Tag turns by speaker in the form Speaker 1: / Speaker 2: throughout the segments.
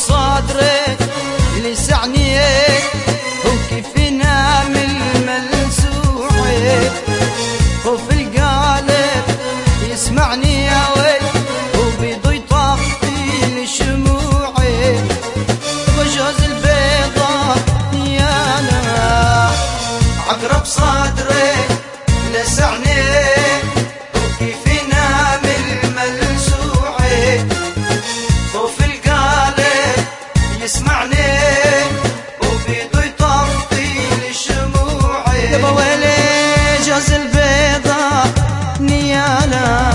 Speaker 1: بصدري لسعني وكيف ينام الملسوعي وفي القالب يسمعني يا ويل وبيضي طاقتي لشموعي وجوز البيضة يا لا عقرب صدري لسعني وكيف ينام الملسوعي وفي القالب يسمعني وبيضي طاقتي لشموعي يا ويلي جوز البيضة نيالا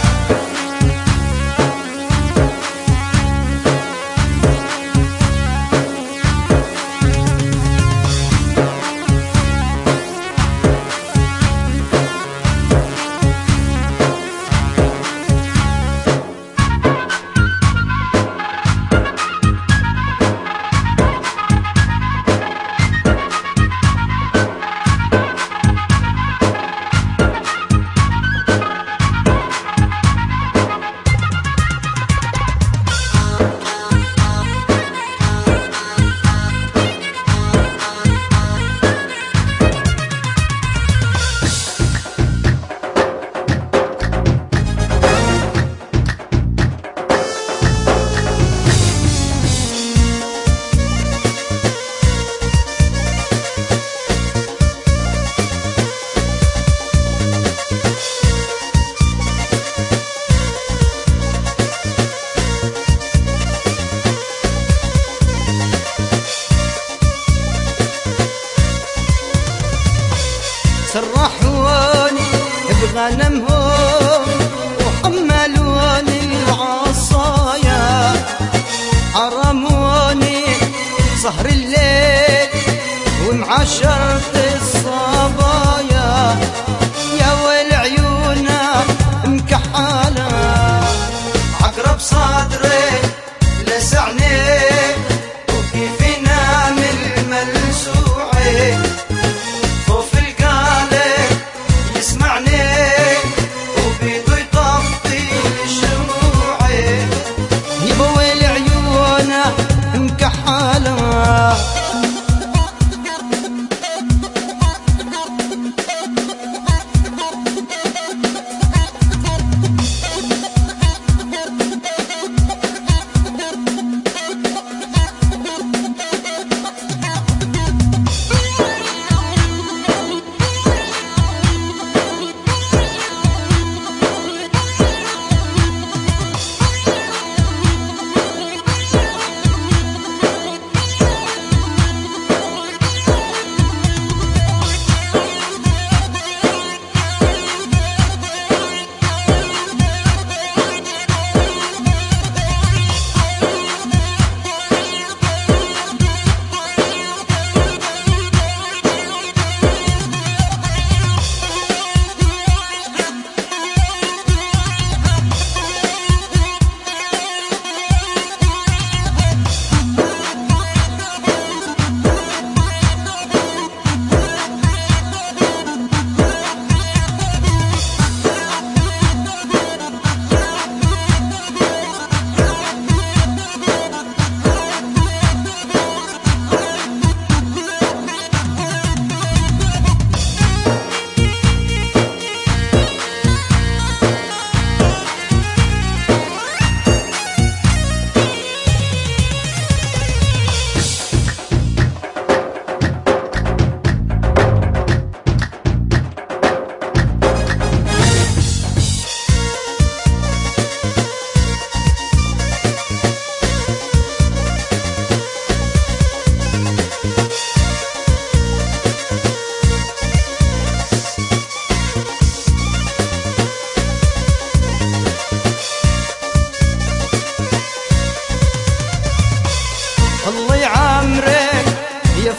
Speaker 1: سرحوني بغنمهم وحملوني العصايا حرموني سهر الليل ومعشرة الصبايا يا ويل عيونا مكحالة عقرب صدري لسعني وكيف ينام الملسوعي وبيضي طاقتي لشموعي يا ويل عيونا مكحالة الله يعمرك يا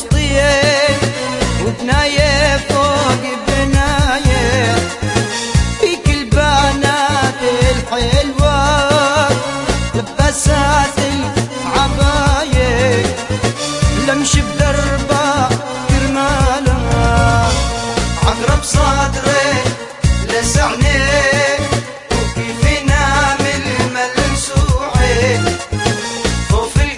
Speaker 1: فلسطين وبناية فوق بناية فيك البنات الحلوة لبسات العباية لمشي بدربها كرمالها عقرب صدري لسعني وكيف ينام الملسوعي وفي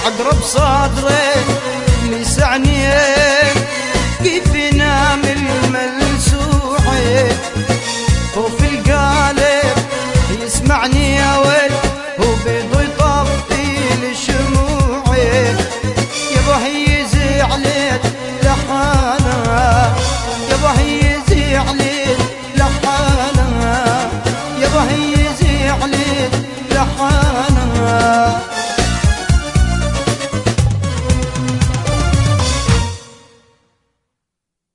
Speaker 1: وعقرب صدري لسعني